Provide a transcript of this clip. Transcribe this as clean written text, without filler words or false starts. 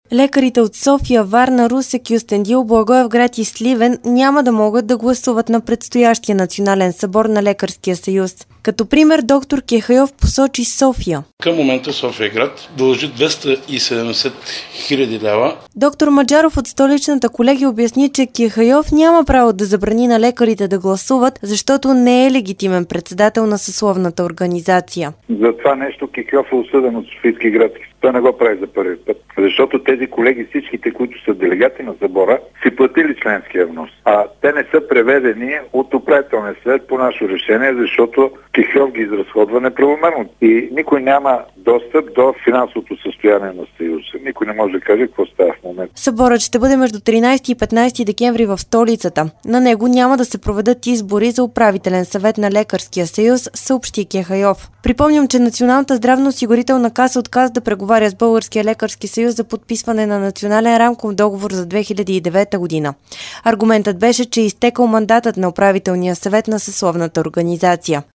Лекарите от София, Варна, Русе, Кюстендил, Благоевград и Сливен няма да могат да гласуват на предстоящия национален събор на Лекарския съюз. Като пример доктор Кехайов посочи София. Към момента София-град дължи 270 000 лева. Доктор Маджаров от столичната колегия обясни, че Кехайов няма право да забрани на лекарите да гласуват, защото не е легитимен председател на съсловната организация. За това нещо Кехайов е осъден от Софийски градски. Той не го прави за първи път. Защото тези колеги, всичките, които са делегати на събора, си платили членския внос. А те не са преведени от управителния съвет по наше решение, защото Кехайов ги изразходва неправомерно. И никой няма достъп до финансовото състояние на Съюза. Никой не може да каже какво става в момента. Съборът ще бъде между 13 и 15 декември в столицата. На него няма да се проведат избори за управителен съвет на Лекарския съюз, съобщи Кехайов. Припомням, че Националната здравноосигурителна каса отказа да преговаря с Българския лекарски съюз за подписване на национален рамков договор за 2009 година. Аргументът беше, че е изтекал мандатът на управителния съвет на съсловната организация.